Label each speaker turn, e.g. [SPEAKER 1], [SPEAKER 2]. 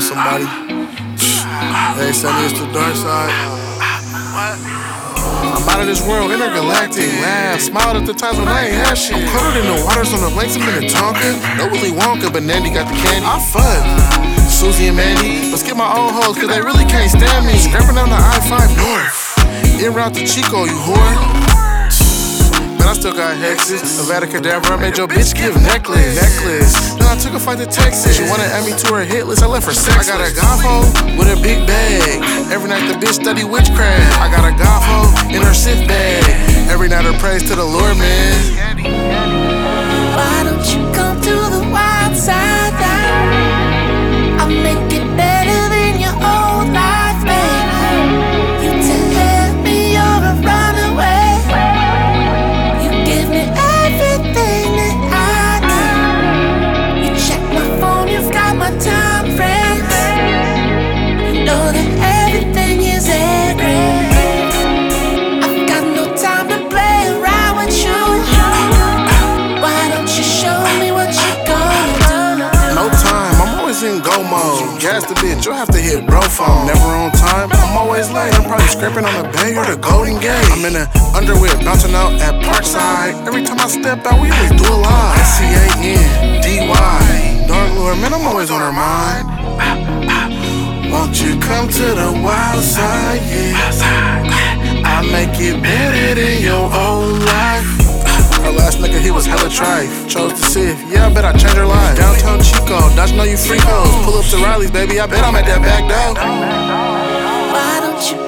[SPEAKER 1] somebody. Hey, Sunny, it's the dark side. I'm out of this world, intergalactic. Laugh, smiled at the times when I ain't had shit. I'm covered in the waters on the lakes, I'm in the Tonka. No Willy Wonka, but Nandy got the candy. I fuck Susie and Mandy, but skip my old hoes, cause they really can't stand me. Scrapping down the I-5 North, en route to Chico, you whore. But I still got hexes. Nevada Cadaver, I made your bitch give necklace. Then I took a flight to Texas. She wanna add me to her hit list, I left her sex. I got a Gafo with a big bag. Every night the bitch study witchcraft. I got a Gafo in her sit bag. Every night her praise to the Lord, man.
[SPEAKER 2] Why don't you come to the wild side? I'll make it better than your old life, baby. You tell me you're a runaway. You give me everything that I need. You check my phone, you've got my time frame. You know that everything is great. I've got no time to play around with you. Why don't you show me what you're gonna do?
[SPEAKER 1] No time, I'm always in go mode. Gas the bitch, you'll have to hit bro phone. Never on time, I'm always late. I'm probably scraping on the bay or the Golden Gate. I'm in a underwear, bouncing out at Parkside. Every time I step out, we always do a lie. SCANDY, Dark Lord, man, I'm always on her mind. Won't you come to the wild side, yeah? I make it better than your old life. Her last nigga, he was hella trife. Chose to sift, yeah, I bet I changed her life. Downtown Chico, Dodge know you free hoes. Pull up to Riley's, baby, I bet I'm at that back door.
[SPEAKER 2] Why don't you